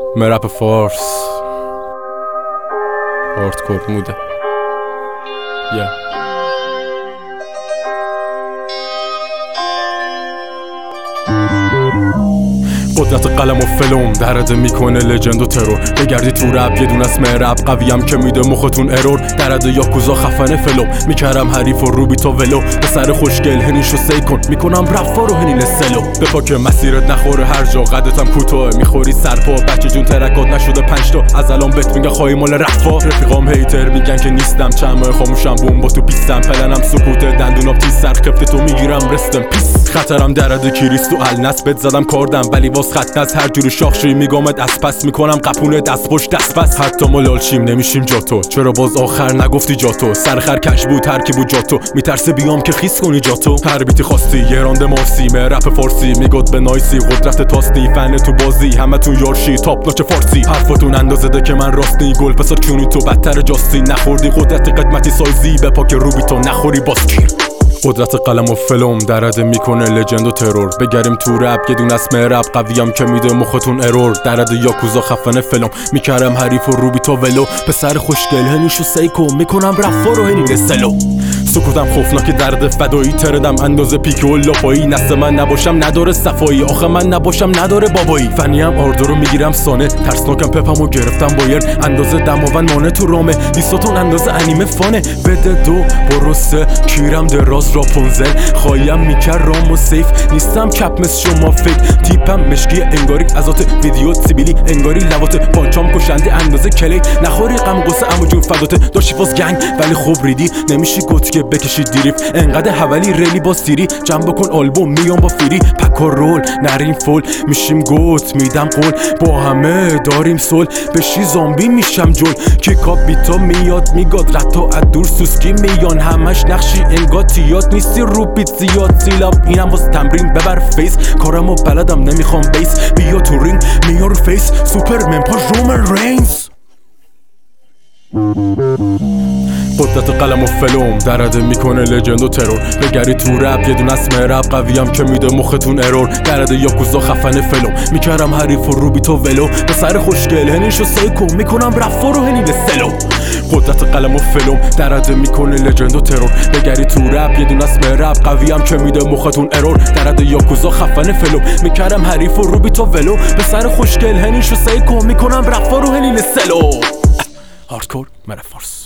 رپ فارس هاردکور موده قدرت قلم و فلم درده میکنه لجند و ترور. بگردی تو رپ یه دونه اسم رپ قویم که میده مختون ارور. درده یاکوزا خفنه فلم میکرم حریف و روبی تو ولو. به سر خوشگل هنیشو سی کن میکنم رفا رو هنین سلو. به پاک مسیرت نخوره هر جا قدتم کوتاه میخوری سرپا. بچه جون ترکات نشده 5 تا از الان بهت میگه خواهی مال رفا. رفیقام هیتر میگن که نیستم چند ماه خاموشم بوم با تو پیستم. پلنم سکوته دندونام تیز سر خفته تو میگیرم رستم پیس. خطرم درده کریست و النس بهت زدم کاردم ولی واس خط نز هر جوری شاخشی میگامت از پس میکنم قپونه دست پشت دست پس. حتی ما لالچیم نمیشیم جاتو چرا باز آخر نگفتی جاتو. سرخر کش بود ترکی بود جاتو میترسه بیام که خیس کنی جاتو. هر بیتی خواستی یه رانده مارسی رپ فارسی میگد به نایسی. قدرت تاستی فن تو بازی همه تون یارشی تاپ ناچ فارسی. حرفاتون اندازه ده که من راست گل پسا چونی تو بدتر جاستی. نخوردی قدرت قدمتی سایزی به پاک روبی تو نخوری باسکیر. قدرت قلم و فلم درده میکنه لجند و ترور. بگریم تو رپ یه دونه اسم رپ قویم که میده مختون ارور. درده یاکوزا خفنه فلم میکرم حریف و روبی تو ولو. به سر خوشگل هنیشو سیکو میکنم رفا رو هنین سلو. سکوتم خوفناک درد فدایی تردم اندازه پیک و لاپایی. نسل من نباشم نداره صفایی آخه من نباشم نداره بابایی. فنیم آردو رو میگیرم سانه ترسناکم پپمو گرفتم بایر. اندازه دماون مانه تو رامه دیستاتون اندازه انیمه فانه. بده 2 برو 3 کیرم دراز راپونزل. خواهیم میکر رام و سیف نیستم کپ مثل شما فکر. تیپم مشکی انگاری ازات ویدیو سیبیلی انگاری لوات. پانچام کشنده اندازه کلی نخوری غم قصه امو جون فداته. داشتی فاز گنگ ولی خوب ریدی نمیشی گوت که بکشی دیریف. انقدر حولی ریلی با سیری جمع بکن آلبوم میام با فیری. پک و رول نریم فول میشیم گوت میدم قول. با همه داریم سول بشی زامبی میشم جول. کیکاپ بیتا میاد میگاد رتا از دور سوسکی میان. همش نقشی انگار تیات نیستی رو بیت زیاد. سیلاب اینم واس تمرین ببر فیس. کارمو بلدم نمیخوام بیس. بیا تو رینگ میار فیس سوپرمن پا رومن رینز. قدرت قلم و فلم درده میکنه لجند و ترور. بگری تو رپ یه دونه اسم رپ قویم که میده مختون ارور. درده یاکوزا خفنه فلم میکرم حریف و روبی تو ولو. به سر خوشگل هنیشو سیکو میکنم رفا رو هنین سلو. قدرت قلم و فلم درده میکنه لجند و ترور. بگری تو رپ یه دونه اسم رپ قویم که میده مختون ارور. درده یاکوزا خفنه فلم میکرم حریف و روبی تو ولو. به سر خوشگل هنیشو سیکو میکنم رفا رو هنین سلو. هاردکور رپ فارس.